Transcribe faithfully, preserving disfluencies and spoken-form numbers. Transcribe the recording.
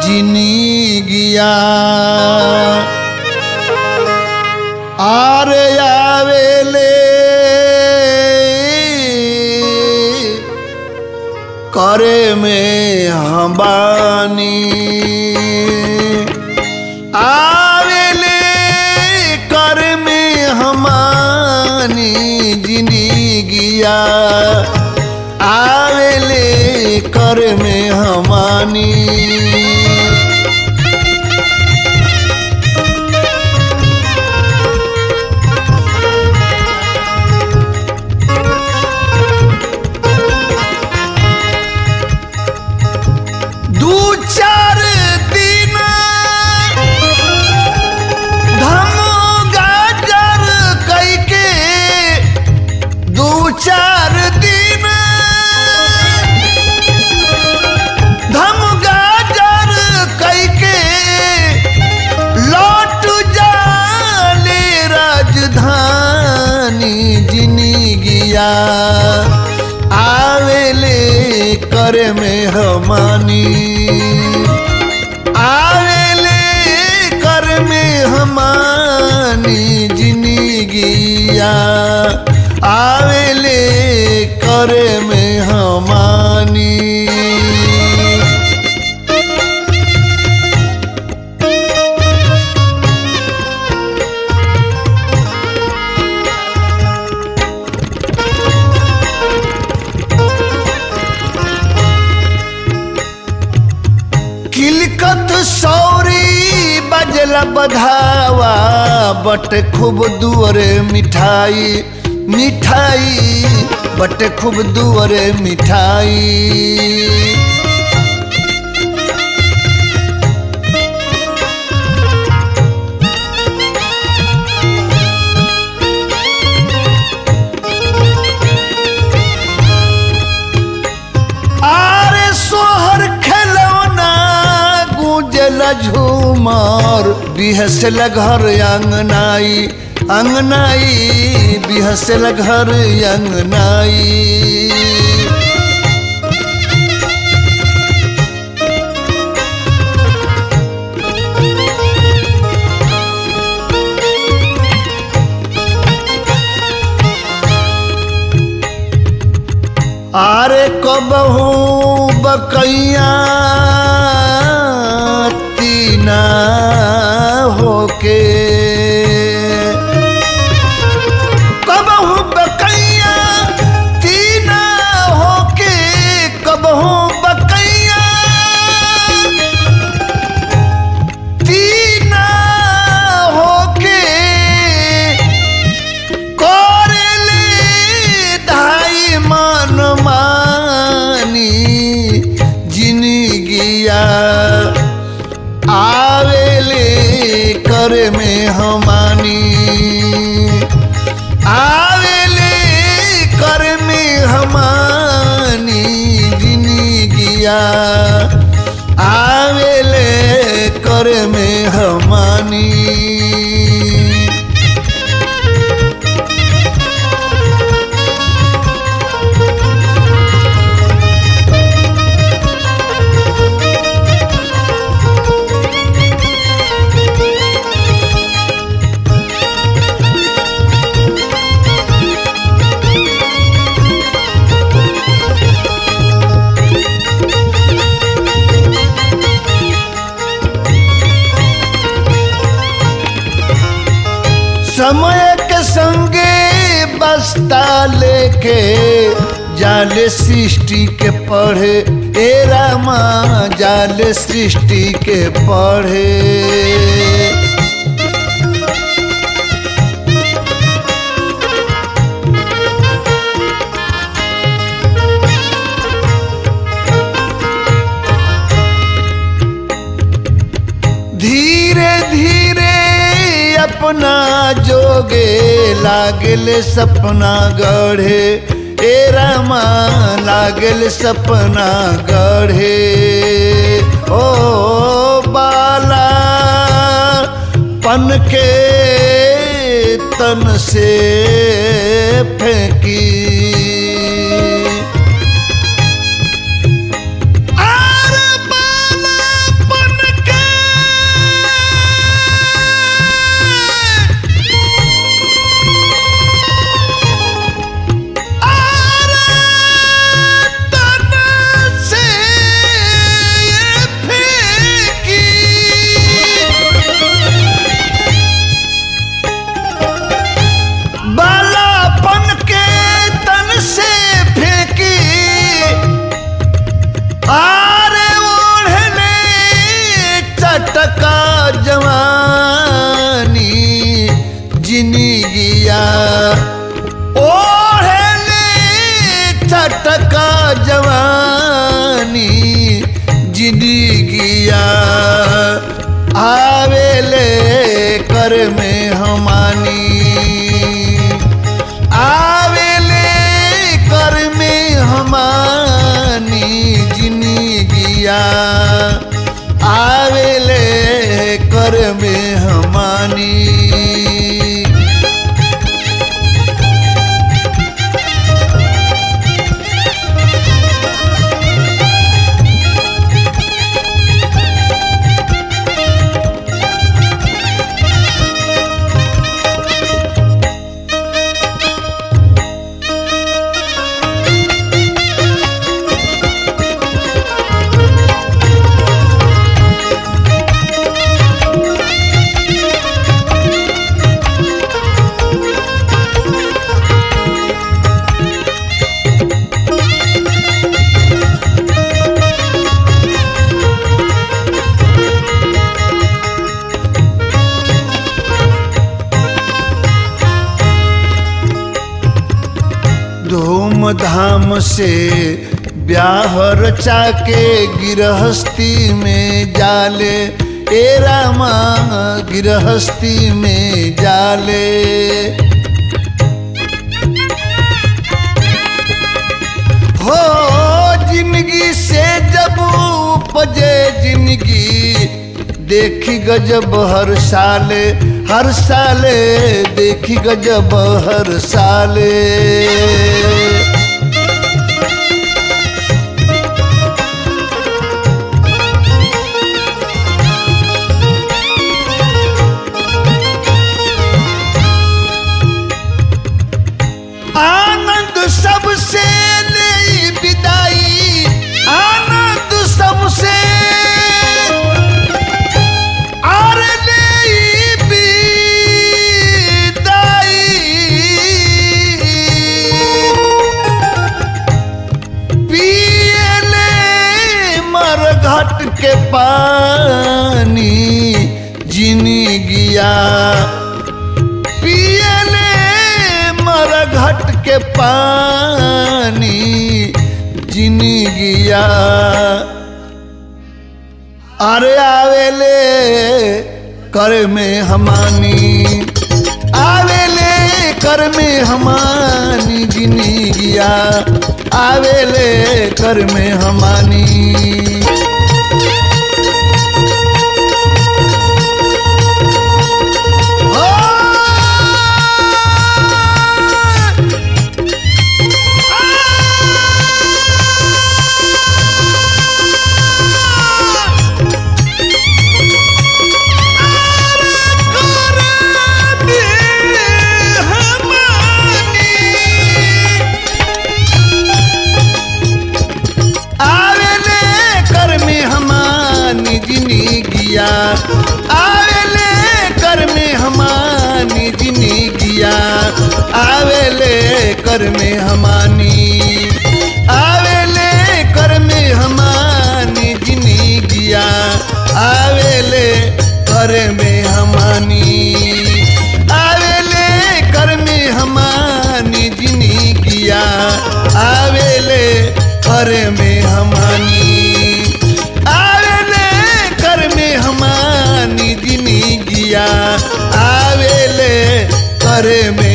जिनी गिया आरे आवेले करे में हबानी आवेले कर में हमानी जिनी गिया आवेले कर में हमानी चार दिन धम गाजर कैके लौट जाले राजधानी जिनी गिया आवेले कर में हमानी आवेले कर में हमानी जिनी गिया आवेले कर में हमानी किलकत सौरी बजला बधावा बट खूब दुअरे मिठाई मिठाई बट खूब दुअरे मिठाई आरे सोहर खिलौना गूंजला झूमर बिहसल घर आंगनाई अंगनाई बिहसल घर अंगनाई आरे कबहू बकैया तीना होके आवेले कर में हमानी आवेले कर में हमानी जिनी गिया आवेले कर में हमानी समय के संगे बस्ता लेके जाले सृष्टि के पढ़े ए रामा जाले सृष्टि के पढ़े धीरे धीरे अपना जोगे लागले सपना गढ़े ए रामा लागल सपना गढ़े ओ बाला पन के तन से फेंकी आर बाला पन जिंदगिया आवेले कर में हमानी आवेले कर में हमानी जिंदगिया आवेले कर में हमानी धूमधाम से ब्याह रचा के गिरहस्ती में जाले ए रामा गिरहस्ती में जाले हो जिंदगी से जब उपजे जिंदगी देखी गजब हर साले हर साले देखी गजब हर साले आनंद सबसे ले विदाई आनंद सबसे और ले विदाई पियले मरघट के पानी जिंदगिया पियले मरघट के पानी जिंदगिया अरे आवेले कर में हमानी आवेले कर में हमानी जिंदगिया आवेले कर में हमानी आवेले कर में हमानी जिंदगिया आवेले कर में हमानी आवेले कर में हमानी जिंदगिया आवेले कर में हमानी आवेले कर में हमानी जिंदगिया आवेले कर में हमानी हमानी जिंदगिया आवेले करे में